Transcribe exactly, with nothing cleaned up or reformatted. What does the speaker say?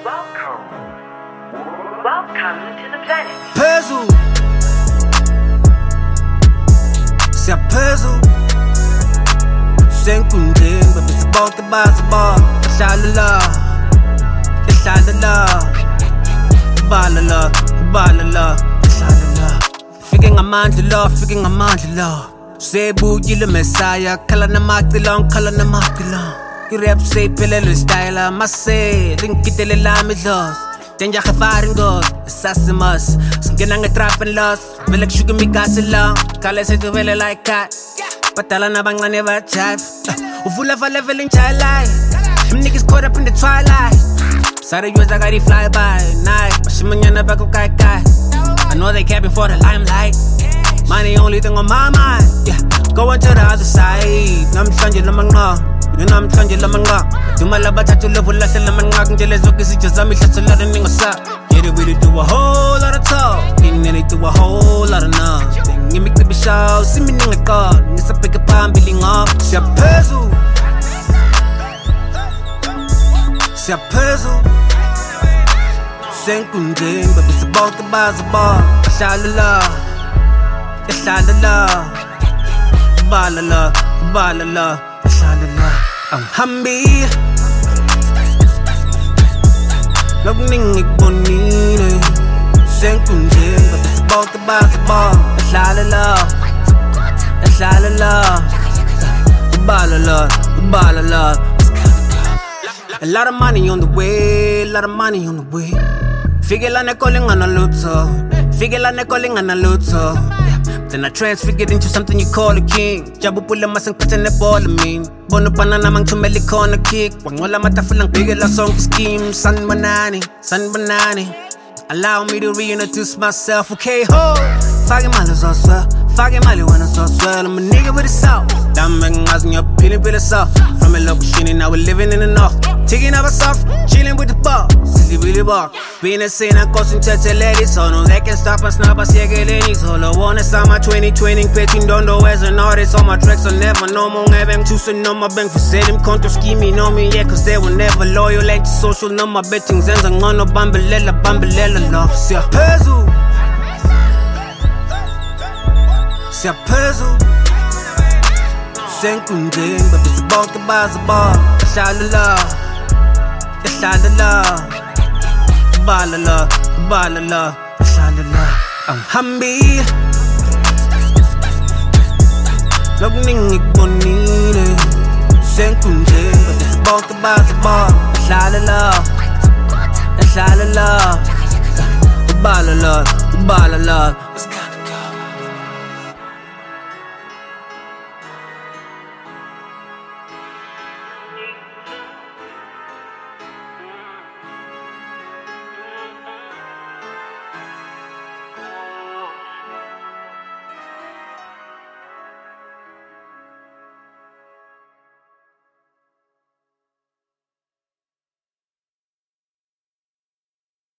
Welcome. Welcome to the planet. Puzzle. Siyaphezulu senkundleni babisa bonke baziba bahlala la bahlala la bala la bala la bahlala la fike ngamandla la fike ngamandla la sebuyile Messiah khala namacila khala namacila irap sephelele style mase linkitele la midlos Tenja gevaringos, assassimus Singena nge-trap and loss Vele kushuka mikasila Kale sethu vele like cat Patala na bangane ba jive Uvula va level in child life Them niggas caught up in the twilight Sare yours I got it fly by night Bashimanyana bako kai kai I know they capping for the limelight Money only thing on my mind Yeah, going to the other side Nam sanje lamang nga Yun am kanje lamang nga Dumala ba tattoo love wala sa laman nga Kung jele zoki si Jazami siya sa laran ng asa Yeah, they really do a whole lot of talk And then they do a whole lot of nothing Ngimik na bisyaw, simi nang ikot Ngisapay ka pa ang biling up Siyaphezulu Siyaphezulu senkundleni babisa bonke baziba bahlala la bahlala la bala la bala la bahlala la angihambile nokuningi kubonile senkundleni babisa bonke baziba bahlala la bahlala la bala la bala la A lot of money on the way, a lot of money on the way. Figure la ne calling on a luto, figure la ne calling on a luto. Then I transfigured into something you call a king. Jabu pula masang kata ne ball mean. Bono pana namang chumeli corner kick. Wang wala matafulang bigger la song scheme. San banani, san banani. Allow me to reintroduce myself, okay ho. Fagin malos oswa, fagin mali wana oswa. I'm a nigga with a sauce. Damn ngas in your peeling with a soft. From a local shini, now we're living in the north. Taking up a soft, chilling with the bar. Silly Billy Bar. Being a scene, I'm causing church ladies. So no, they can stop us now, but see again. Solo one is on my twenty twenty. Petting don't know as an artist. All my tracks are never no more. Having two so no my bank for selling. Contour scheming on me, yeah, cause they were never loyal. Ain't social, no my betting. Zenz and on no bambelela, bambelela love. Siyaphezulu Siyaphezulu senkundleni babisa bonke baziba bahlala la bahlala la bala la bala la bahlala la angihambile nokuningi kubonile senkundleni babisa bonke baziba bahlala la bahlala la bala la bala la